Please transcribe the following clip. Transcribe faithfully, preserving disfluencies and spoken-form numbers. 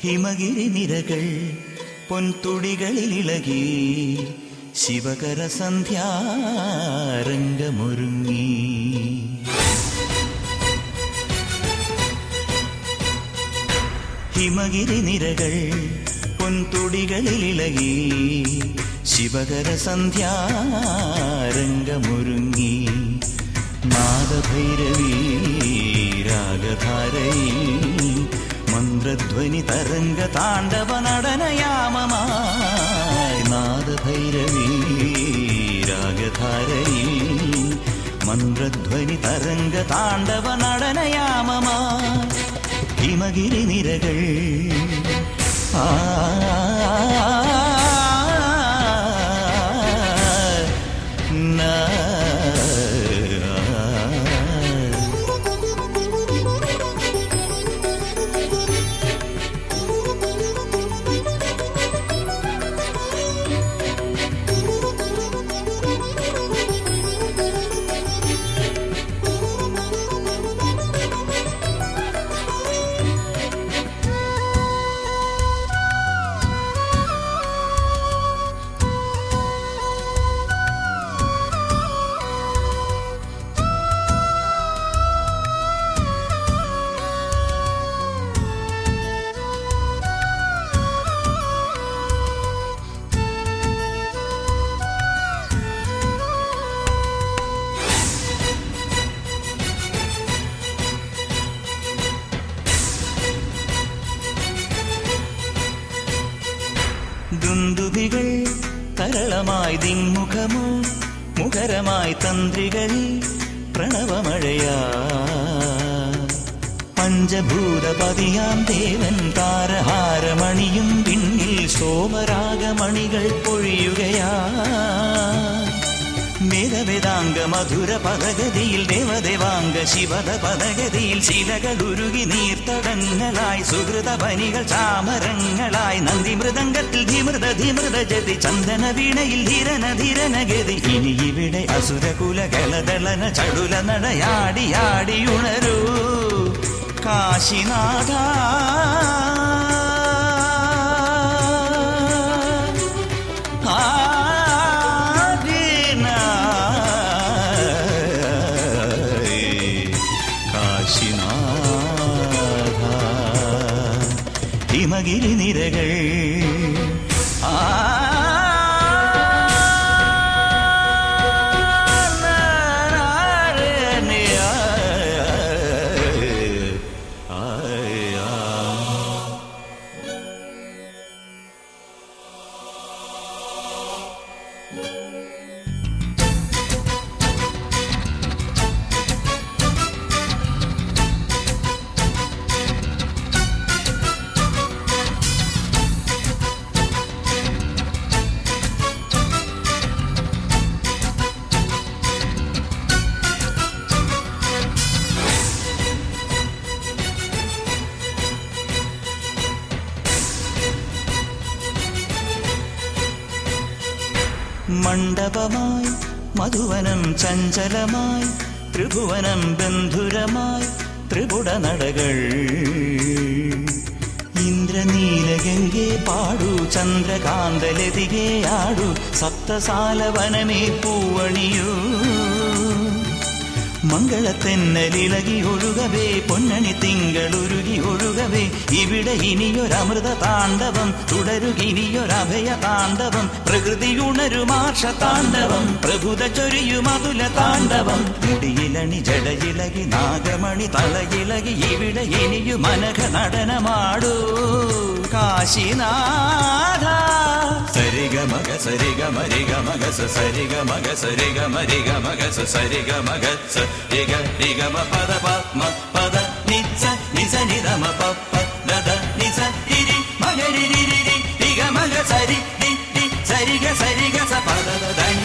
ഹിമഗിരി നിരകൾ പൊൻതുടികളിലിളകി ശിവകര സന്ധ്യാരംഗമൊരുങ്ങി. ഹിമഗിരി നിരകൾ പൊൻതുടികളിലിളകി ശിവകര സന്ധ്യാരംഗമൊരുങ്ങി. നാദഭൈരവീ രാഗധാരയിൽ മന്ത്രധ്വനി തരംഗ താണ്ഡവ നടനയാമമായി. നാദഭൈരവീ രാഗധാരയിൽ മന്ത്രധ്വനി തരംഗ താണ്ഡവ നടനയാമമായി. ഹിമഗിരി നിരകൾ ആ ദുന്ദുഭികൾ തരളമായി ദിങ്മുഖമോ മുഖരമായി തന്ത്രികളിൽ പ്രണവമഴയാ. പഞ്ചഭൂതപതിയാം ദേവൻ താരഹാരമണിയും പിന്നിൽ സോമരാഗമണികൾ പൊഴിയുകയാ. വേദവേദാംഗ മധുര പദഗതിയിൽ ദേവദേവാംഗ ശിവത പദഗതിയിൽ ശിലകളുരുകി നീർത്തടങ്ങളായി സുഹൃത പനികൾ ചാമരങ്ങളായി. നന്ദി മൃദംഗത്തിൽ ധീമൃത ധീമൃത ജതി ചന്ദന വീണയിൽ ധീരന ധീരന ഗതി. ഇനി ഇവിടെ അസുരകുല കലദളന ചടുല നടയാടിയാടി ഉണരൂ കാശിനാഥ. ഹിമഗിരി നിരകൾ ആ മണ്ഡപമായി മധുവനം ചഞ്ചലമായി ത്രിഭുവനം ബന്ധുരമായി ത്രിപുട നടകൾ. ഇന്ദ്രനീലഗംഗേ പാടൂ ചന്ദ്രകാന്തലതികേ ആടൂ സപ്തസാലവനമേ പൂവണിയൂ. മംഗളത്തെന്നലിളകി ഒഴുകവേ പൊന്നണി തിങ്കളുരുകി ഒഴുകവേ. ഇവിടെ ഇനിയൊരമൃത താണ്ഡവം തുടരുകിനിയൊരഭയ താണ്ഡവം. പ്രകൃതിയുണരുമാർഷ താണ്ഡവം പ്രഭുത ചൊരിയുമതുല താണ്ഡവം. മുടിയിലണി ജടയിലകി നാഗമണി തളയിലകി ഇവിടെ ഇനിയു മനഘ നടനമാടൂ കാശിനാഥ. സരിഗ മഗ സരിഗ മരിഗ മഗ സരിഗ മഗ സരിഗ മരിഗ മഗ സരിഗ മഗ സരിഗ നിഗമ പദ പദ്മ പദ നിസ നിസ നിധമ പപ്പ ദദ നിസ ഇരി മഗ രി രി രി നിഗ മഗ സരി നി നി സരിഗ സരിഗ സ പദ ദ